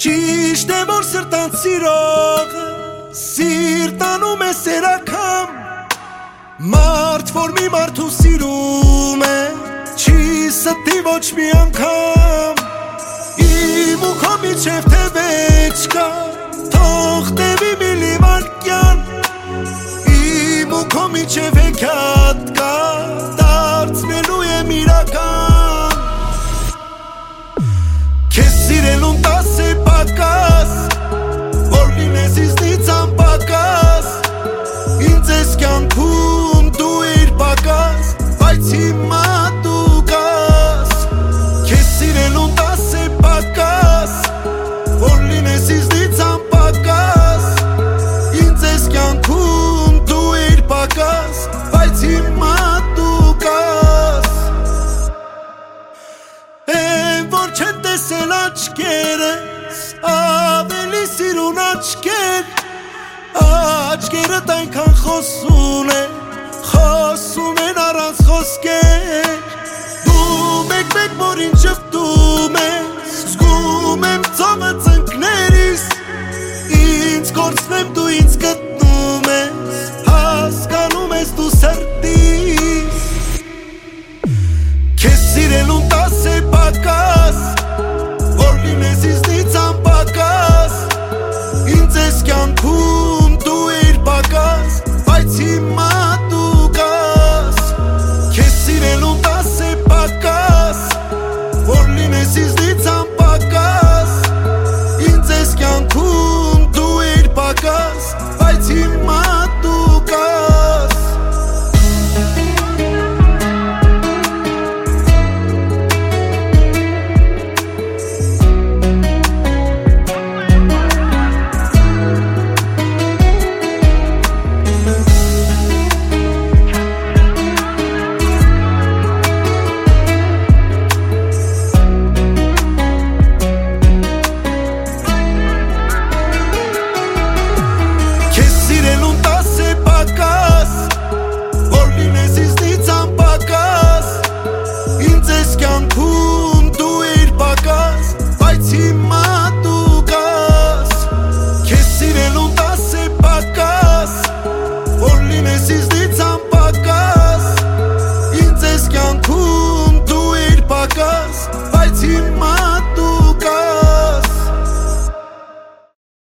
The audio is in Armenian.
Ճիշտ է որ սրտան սիրողը սիրտանում է սերակամ Մարդ որ մի մարդու սիրում է չի ստի ոչ մի անգամ Իմ ու քո միջև թե վեճ կա թող տևի մի լիվարկյան Իմ ու քո միջև հեքիաթ կա դարձնելու եմ իրական Քեզ սիրելուն 10 է պակաս որ լինես ինձնից անպակաս Ինձ ես կյանքում դու իր պակաս բայց հիմա դու կաս Քեզ սիրելուն 10 է պակաս որ լինես ինձնից անպակաս Ինձ ես կյանքում դու իր պակաս բայց հիմա դու կաս որ չեն տեսել աչքերս ավելի սիրուն աչքերդ այնքան խոսուն են առանց խոսքեր Դու մեկ որ ինձ շփթում ես զգում եմ ծովը ծնկներիս Ինձ կորցնեմ դու ինձ գտնում